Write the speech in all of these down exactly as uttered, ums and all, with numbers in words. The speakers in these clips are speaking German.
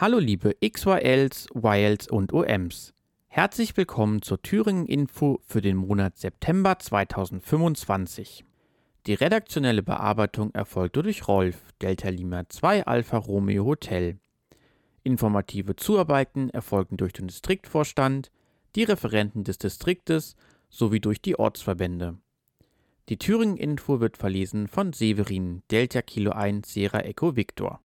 Hallo liebe X Y Ls, Y Ls und O Ms. Herzlich willkommen zur Thüringen-Info für den Monat September zweitausendfünfundzwanzig. Die redaktionelle Bearbeitung erfolgte durch Rolf, Delta Lima zwei Alpha Romeo Hotel. Informative Zuarbeiten erfolgten durch den Distriktvorstand, die Referenten des Distriktes sowie durch die Ortsverbände. Die Thüringen-Info wird verlesen von Severin, Delta Kilo eins Sierra Echo Victor.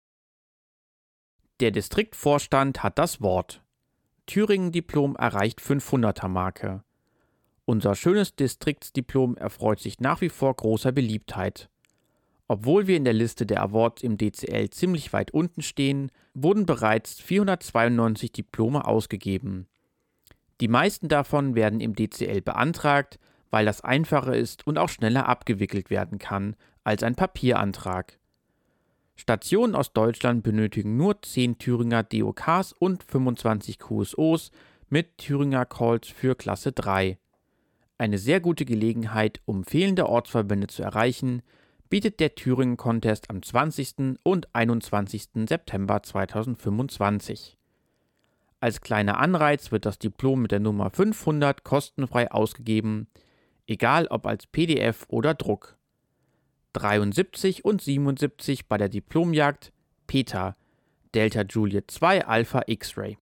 Der Distriktvorstand hat das Wort. Thüringen-Diplom erreicht fünfhunderter-Marke. Unser schönes Distriktsdiplom erfreut sich nach wie vor großer Beliebtheit. Obwohl wir in der Liste der Awards im D C L ziemlich weit unten stehen, wurden bereits vierhundertzweiundneunzig Diplome ausgegeben. Die meisten davon werden im D C L beantragt, weil das einfacher ist und auch schneller abgewickelt werden kann als ein Papierantrag. Stationen aus Deutschland benötigen nur zehn Thüringer D O Ks und fünfundzwanzig Q S Os mit Thüringer Calls für Klasse drei. Eine sehr gute Gelegenheit, um fehlende Ortsverbände zu erreichen, bietet der Thüringen Contest am zwanzigsten und einundzwanzigsten September zweitausendfünfundzwanzig. Als kleiner Anreiz wird das Diplom mit der Nummer fünfhundert kostenfrei ausgegeben, egal ob als P D F oder Druck. dreiundsiebzig und siebenundsiebzig bei der Diplomjagd Peter, Delta Juliet zwei Alpha X-Ray.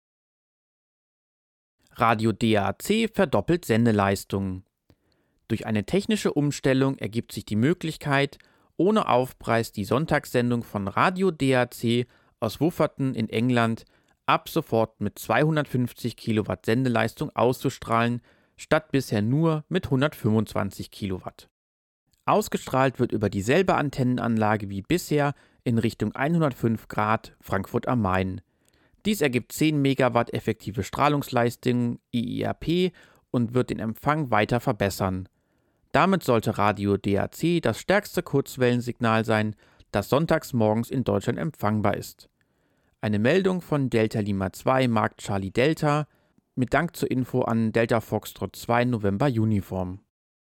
Radio D A C verdoppelt Sendeleistung. Durch eine technische Umstellung ergibt sich die Möglichkeit, ohne Aufpreis die Sonntagssendung von Radio D A C aus Wufferton in England ab sofort mit zweihundertfünfzig Kilowatt Sendeleistung auszustrahlen, statt bisher nur mit hundertfünfundzwanzig Kilowatt. Ausgestrahlt wird über dieselbe Antennenanlage wie bisher in Richtung hundertfünf Grad Frankfurt am Main. Dies ergibt zehn Megawatt effektive Strahlungsleistung I E R P und wird den Empfang weiter verbessern. Damit sollte Radio D A C das stärkste Kurzwellensignal sein, das sonntags morgens in Deutschland empfangbar ist. Eine Meldung von Delta Lima zwei Mark Charlie Delta mit Dank zur Info an Delta Foxtrot zwei November Uniform.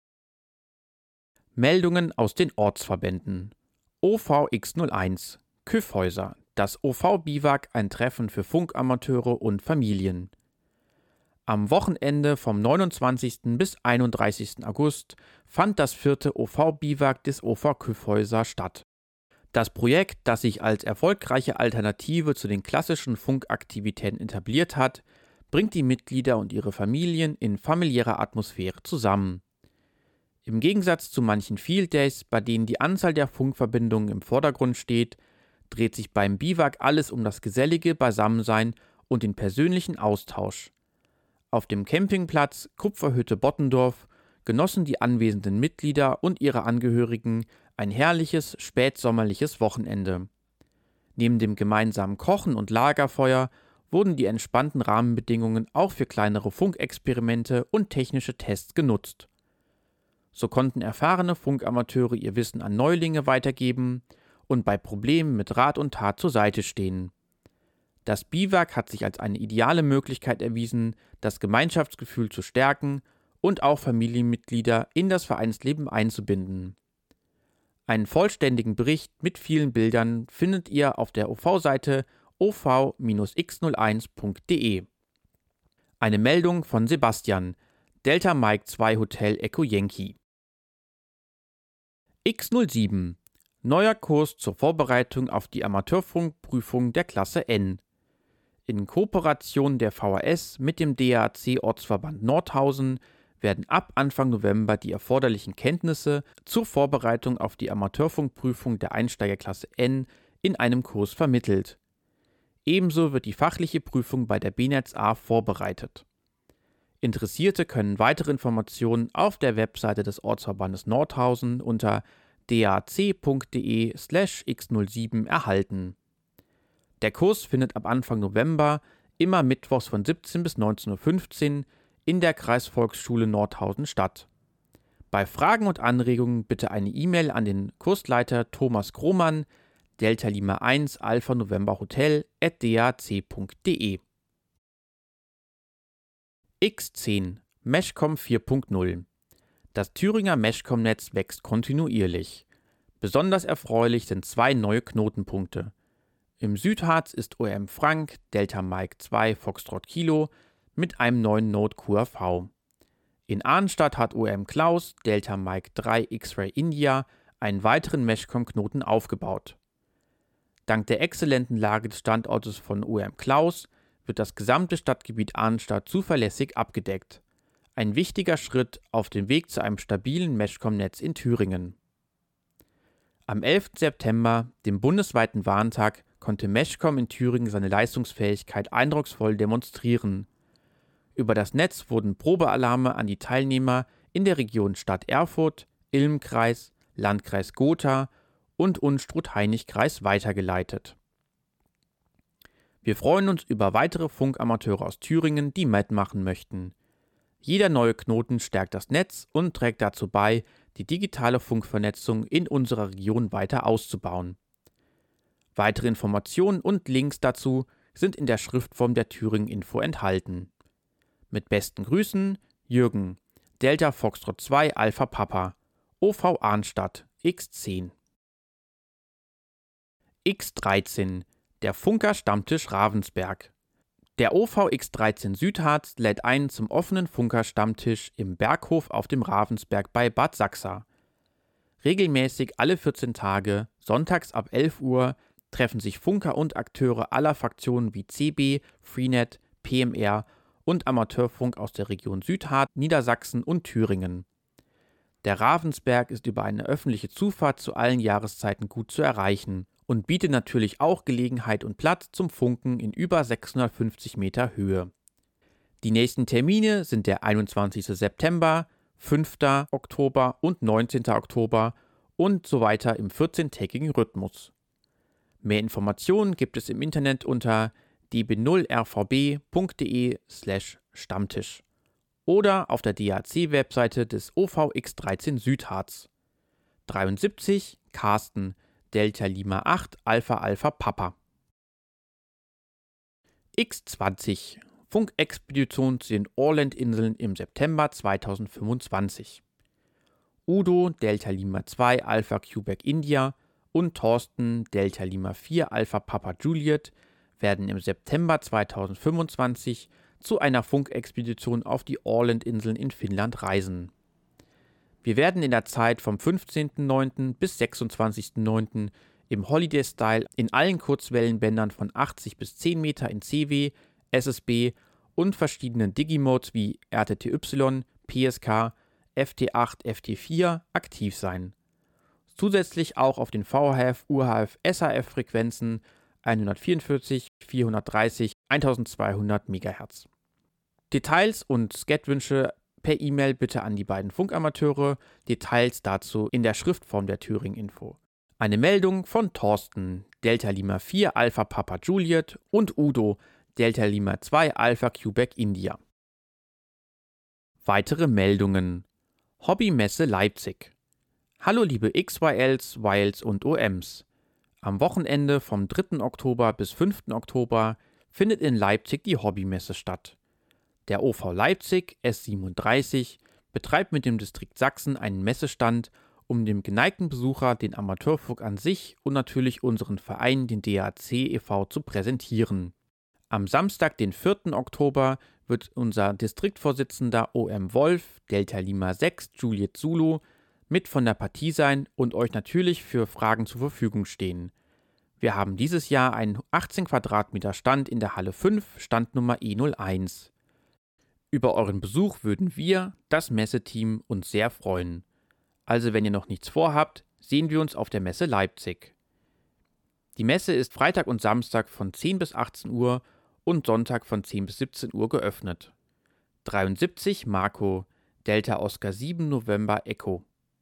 Meldungen aus den Ortsverbänden. O V X null eins, Kyffhäuser, das O V-Biwak, ein Treffen für Funkamateure und Familien. Am Wochenende vom neunundzwanzigsten bis einunddreißigsten August fand das vierte O V-Biwak des O V Kyffhäuser statt. Das Projekt, das sich als erfolgreiche Alternative zu den klassischen Funkaktivitäten etabliert hat, bringt die Mitglieder und ihre Familien in familiärer Atmosphäre zusammen. Im Gegensatz zu manchen Field Days, bei denen die Anzahl der Funkverbindungen im Vordergrund steht, dreht sich beim Biwak alles um das gesellige Beisammensein und den persönlichen Austausch. Auf dem Campingplatz Kupferhütte Bottendorf genossen die anwesenden Mitglieder und ihre Angehörigen ein herrliches, spätsommerliches Wochenende. Neben dem gemeinsamen Kochen und Lagerfeuer wurden die entspannten Rahmenbedingungen auch für kleinere Funkexperimente und technische Tests genutzt. So konnten erfahrene Funkamateure ihr Wissen an Neulinge weitergeben und bei Problemen mit Rat und Tat zur Seite stehen. Das Biwak hat sich als eine ideale Möglichkeit erwiesen, das Gemeinschaftsgefühl zu stärken und auch Familienmitglieder in das Vereinsleben einzubinden. Einen vollständigen Bericht mit vielen Bildern findet ihr auf der O V-Seite o v X null eins punkt de. Eine Meldung von Sebastian, Delta Mike zwei Hotel Echo Yankee. X null sieben. Neuer Kurs zur Vorbereitung auf die Amateurfunkprüfung der Klasse N. In Kooperation der V H S mit dem D A C-Ortsverband Nordhausen werden ab Anfang November die erforderlichen Kenntnisse zur Vorbereitung auf die Amateurfunkprüfung der Einsteigerklasse N in einem Kurs vermittelt. Ebenso wird die fachliche Prüfung bei der B N E T Z A vorbereitet. Interessierte können weitere Informationen auf der Webseite des Ortsverbandes Nordhausen unter dac.de slash x null sieben erhalten. Der Kurs findet ab Anfang November immer mittwochs von siebzehn bis neunzehn Uhr fünfzehn in der Kreisvolksschule Nordhausen statt. Bei Fragen und Anregungen bitte eine E-Mail an den Kursleiter Thomas Krohmann, Delta Lima eins Alpha November Hotel at dac.de. X zehn Meshcom vier punkt null. Das Thüringer Meshcom-Netz wächst kontinuierlich. Besonders erfreulich sind zwei neue Knotenpunkte. Im Südharz ist O M Frank Delta Mike zwei Foxtrot Kilo mit einem neuen Node Q R V. In Arnstadt hat O M Klaus Delta Mike drei X-Ray India einen weiteren Meshcom-Knoten aufgebaut. Dank der exzellenten Lage des Standortes von O M Klaus wird das gesamte Stadtgebiet Arnstadt zuverlässig abgedeckt. Ein wichtiger Schritt auf dem Weg zu einem stabilen Meshcom-Netz in Thüringen. Am elften September, dem bundesweiten Warntag, konnte Meshcom in Thüringen seine Leistungsfähigkeit eindrucksvoll demonstrieren. Über das Netz wurden Probealarme an die Teilnehmer in der Region Stadt Erfurt, Ilm-Kreis, Landkreis Gotha und Unstrut-Hainich-Kreis weitergeleitet. Wir freuen uns über weitere Funkamateure aus Thüringen, die mitmachen möchten. Jeder neue Knoten stärkt das Netz und trägt dazu bei, die digitale Funkvernetzung in unserer Region weiter auszubauen. Weitere Informationen und Links dazu sind in der Schriftform der Thüringen Info enthalten. Mit besten Grüßen, Jürgen, Delta Foxtrot zwei Alpha Papa, O V Arnstadt, X zehn. X dreizehn, der Funker-Stammtisch Ravensberg. Der O V X dreizehn Südharz lädt ein zum offenen Funker-Stammtisch im Berghof auf dem Ravensberg bei Bad Sachsa. Regelmäßig alle vierzehn Tage, sonntags ab elf Uhr, treffen sich Funker und Akteure aller Fraktionen wie C B, Freenet, P M R und Amateurfunk aus der Region Südharz, Niedersachsen und Thüringen. Der Ravensberg ist über eine öffentliche Zufahrt zu allen Jahreszeiten gut zu erreichen und bietet natürlich auch Gelegenheit und Platz zum Funken in über sechshundertfünfzig Meter Höhe. Die nächsten Termine sind der einundzwanzigsten September, fünften Oktober und neunzehnten Oktober und so weiter im vierzehntägigen Rhythmus. Mehr Informationen gibt es im Internet unter d b null r v b punkt d e slash Stammtisch oder auf der D A C-Webseite des O V X dreizehn Südharz. dreiundsiebzig Carsten Delta Lima acht Alpha Alpha Papa. X zwanzig Funkexpedition zu den Orland-Inseln im September zweitausendfünfundzwanzig. Udo Delta Lima zwei Alpha Quebec India und Thorsten Delta Lima vier Alpha Papa Juliet werden im September zweitausendfünfundzwanzig zu einer Funkexpedition auf die Orland-Inseln in Finnland reisen. Wir werden in der Zeit vom fünfzehnten neunten bis sechsundzwanzigsten neunten im Holiday-Style in allen Kurzwellenbändern von achtzig bis zehn Meter in C W, S S B und verschiedenen Digimodes wie R T T Y, P S K, F T acht, F T vier aktiv sein. Zusätzlich auch auf den V H F, U H F, S H F-Frequenzen hundertvierundvierzig, vierhundertdreißig, eintausendzweihundert Megahertz. Details und Skatwünsche per E-Mail bitte an die beiden Funkamateure, Details dazu in der Schriftform der Thüringen Info. Eine Meldung von Thorsten, Delta Lima vier Alpha Papa Juliet und Udo, Delta Lima zwei Alpha Quebec India. Weitere Meldungen. Hobbymesse Leipzig. Hallo liebe X Y Ls, Y Ls und O Ms. Am Wochenende vom dritten Oktober bis fünften Oktober findet in Leipzig die Hobbymesse statt. Der O V Leipzig S siebenunddreißig betreibt mit dem Distrikt Sachsen einen Messestand, um dem geneigten Besucher den Amateurfunk an sich und natürlich unseren Verein, den D A C e V, zu präsentieren. Am Samstag, den vierten Oktober, wird unser Distriktvorsitzender O M Wolf, Delta Lima sechs, Juliet Zulu, mit von der Partie sein und euch natürlich für Fragen zur Verfügung stehen. Wir haben dieses Jahr einen achtzehn Quadratmeter Stand in der Halle fünf, Standnummer E null eins. Über euren Besuch würden wir, das Messeteam, uns sehr freuen. Also wenn ihr noch nichts vorhabt, sehen wir uns auf der Messe Leipzig. Die Messe ist Freitag und Samstag von zehn bis achtzehn Uhr und Sonntag von zehn bis siebzehn Uhr geöffnet. dreiundsiebzig Marco, Delta Oscar sieben November Echo.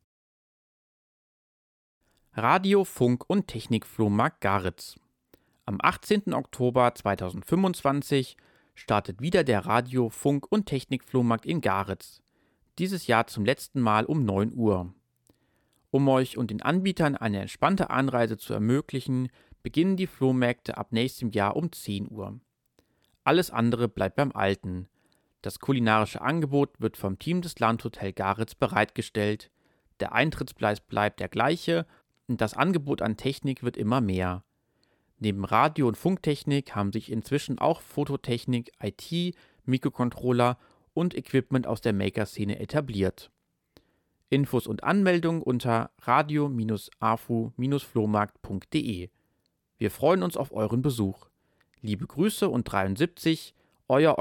Radio, Funk und Technik-Flohmarkt Garitz. Am achtzehnten Oktober zweitausendfünfundzwanzig startet wieder der Radio, Funk und Technik-Flohmarkt in Garitz. Dieses Jahr zum letzten Mal um neun Uhr. Um euch und den Anbietern eine entspannte Anreise zu ermöglichen, beginnen die Flohmärkte ab nächstem Jahr um zehn Uhr. Alles andere bleibt beim Alten. Das kulinarische Angebot wird vom Team des Landhotel Garitz bereitgestellt, der Eintrittspreis bleibt der gleiche und das Angebot an Technik wird immer mehr. Neben Radio- und Funktechnik haben sich inzwischen auch Fototechnik, I T, Mikrocontroller und Equipment aus der Maker-Szene etabliert. Infos und Anmeldungen unter radio a f u flohmarkt punkt d e. Wir freuen uns auf euren Besuch. Liebe Grüße und dreiundsiebzig, euer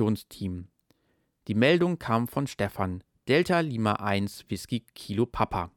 Organisationsteam. Die Meldung kam von Stefan, Delta Lima eins Whisky Kilo Papa.